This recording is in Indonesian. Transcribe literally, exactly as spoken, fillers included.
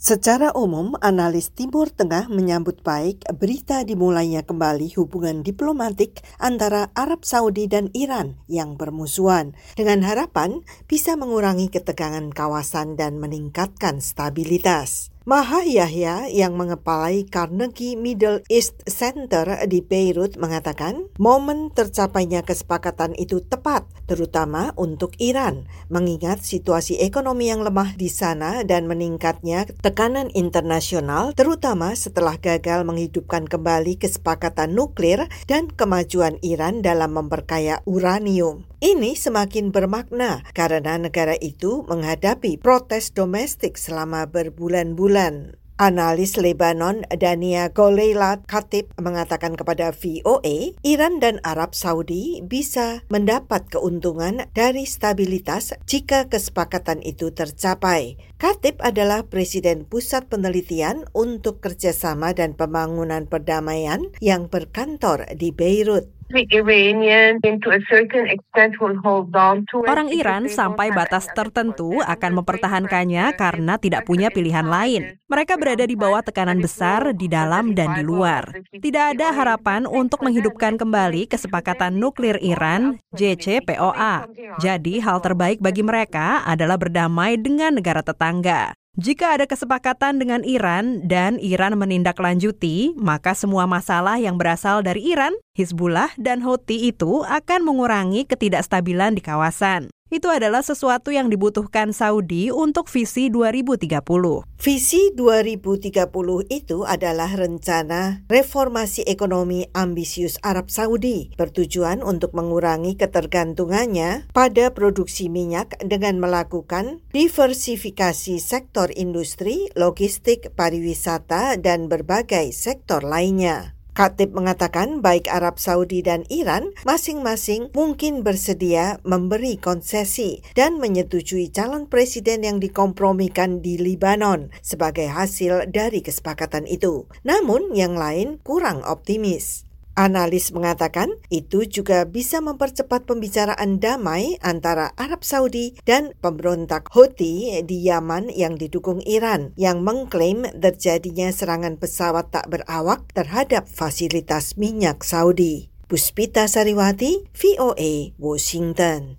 Secara umum, analis Timur Tengah menyambut baik berita dimulainya kembali hubungan diplomatik antara Arab Saudi dan Iran yang bermusuhan, dengan harapan bisa mengurangi ketegangan kawasan dan meningkatkan stabilitas. Maha Yahya yang mengepalai Carnegie Middle East Center di Beirut mengatakan momen tercapainya kesepakatan itu tepat, terutama untuk Iran, mengingat situasi ekonomi yang lemah di sana dan meningkatnya tekanan internasional, terutama setelah gagal menghidupkan kembali kesepakatan nuklir dan kemajuan Iran dalam memperkaya uranium. Ini semakin bermakna karena negara itu menghadapi protes domestik selama berbulan-bulan. Analis Lebanon Dania Goleilat Khatib mengatakan kepada V O A, Iran dan Arab Saudi bisa mendapat keuntungan dari stabilitas jika kesepakatan itu tercapai. Khatib adalah Presiden Pusat Penelitian untuk Kerjasama dan Pembangunan Perdamaian yang berkantor di Beirut. Orang Iran sampai batas tertentu akan mempertahankannya karena tidak punya pilihan lain. Mereka berada di bawah tekanan besar di dalam dan di luar. Tidak ada harapan untuk menghidupkan kembali kesepakatan nuklir Iran, J C P O A. Jadi hal terbaik bagi mereka adalah berdamai dengan negara tetangga. Jika ada kesepakatan dengan Iran dan Iran menindaklanjuti, maka semua masalah yang berasal dari Iran, Hizbullah, dan Houthi itu akan mengurangi ketidakstabilan di kawasan. Itu adalah sesuatu yang dibutuhkan Saudi untuk visi dua ribu tiga puluh. Visi dua ribu tiga puluh itu adalah rencana reformasi ekonomi ambisius Arab Saudi, bertujuan untuk mengurangi ketergantungannya pada produksi minyak dengan melakukan diversifikasi sektor industri, logistik, pariwisata, dan berbagai sektor lainnya. Khatib mengatakan baik Arab Saudi dan Iran masing-masing mungkin bersedia memberi konsesi dan menyetujui calon presiden yang dikompromikan di Lebanon sebagai hasil dari kesepakatan itu. Namun yang lain kurang optimis. Analis mengatakan itu juga bisa mempercepat pembicaraan damai antara Arab Saudi dan pemberontak Houthi di Yaman yang didukung Iran, yang mengklaim terjadinya serangan pesawat tak berawak terhadap fasilitas minyak Saudi. Puspita Sariwati, V O A, Washington.